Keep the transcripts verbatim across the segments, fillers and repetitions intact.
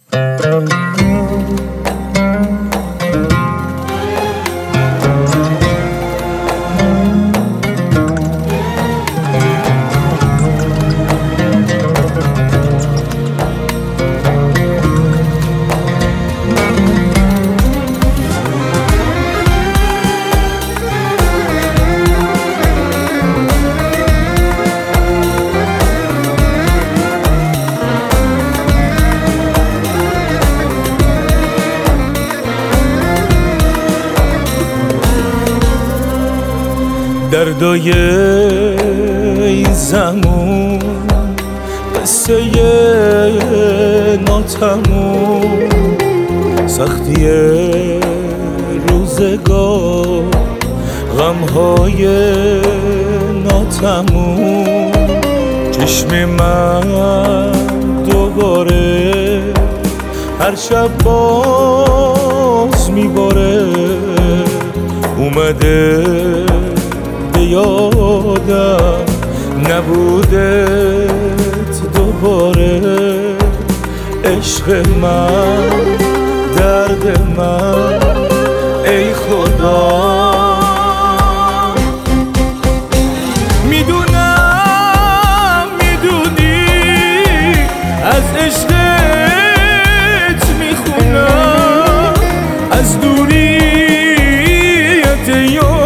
دردای این زمان قصه ناتموم، سختی روزگار غمهای ناتموم. چشم من دوباره هر شب باز میباره، اومده یادم نبودت دوباره. عشق من، درد من، ای خدا میدونم میدونی از عشقت میخونم، از دوریت یاد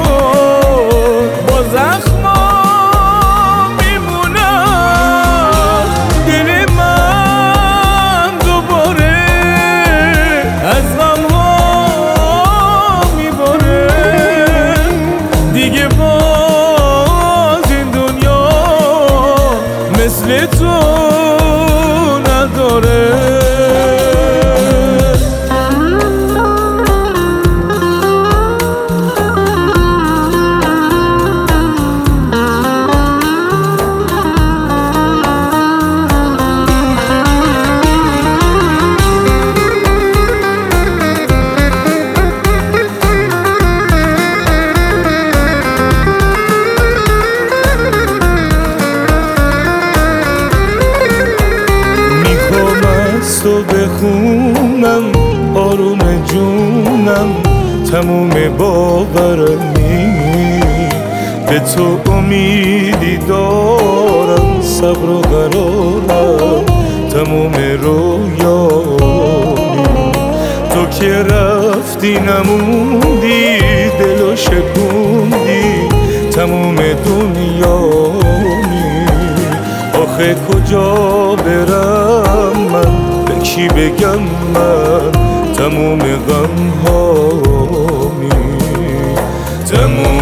مثل تو نداره. تو بخونم آروم جونم، تموم باورم نیست به تو امیدی دارم، صبر و قرارم تموم رویامی. تو که رفتی نموندی، دلو شکوندی تموم دنیامی. آخه کجا برم من، کی بگم من تموم غم هامی، تموم